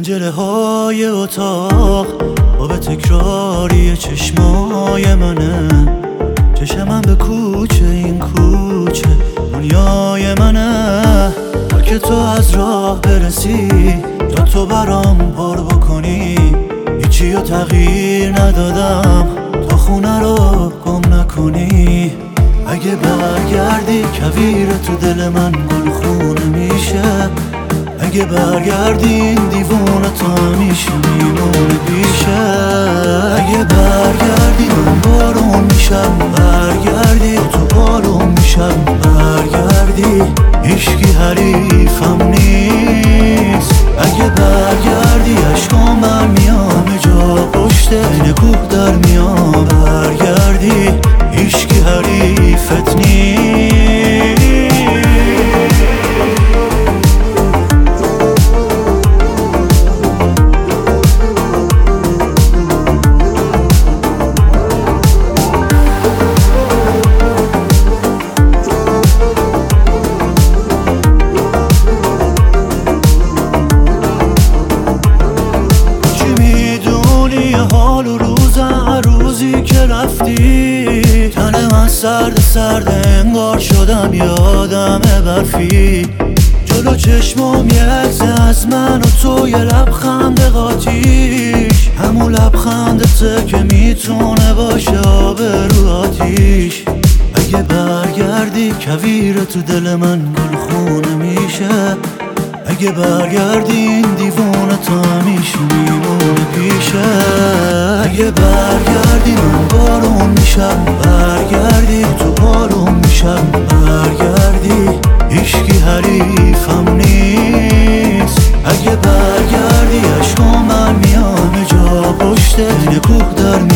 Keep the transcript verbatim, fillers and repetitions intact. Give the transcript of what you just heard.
پنجره های اتاق آب تکراری چشمای منه، چشمم به کوچه، این کوچه دنیای منه. تا که تو از راه برسی، تا تو برام پر بکنی، هیچی رو تغییر ندادم تا خونه رو گم نکنی. اگه برگردی کویر تو دل من گلخونه میشه، اگه برگردی این دیوونه تا همیشه میمونه بیشه. اگه برگردی من بارون میشم، برگردی تو بارون میشم، برگردی هیچکی حریفم نیست. اگه برگردی عشقام برمیام جا پشت این کوه در میام، برگردی هیچکی حریفت نیست. حال و روز هر روزی که رفتی، تن من سرد سرد انگار شدم یادم برفی. جلو چشمم یه عکس از من و تو، یه لبخند قاطیش، همون لبخندته که میتونه باشه آب رو آتیش. اگه برگردی کویر تو دل من گلخونه میشه، اگه برگردی این دیوونه تا همیشه میمونه پیشه. اگه برگردی من بارون میشم، برگردی تو بارون میشم، برگردی هیچکی حریفم نیست. اگه برگردی عشقام برمیام جا پشت این کوه در میام.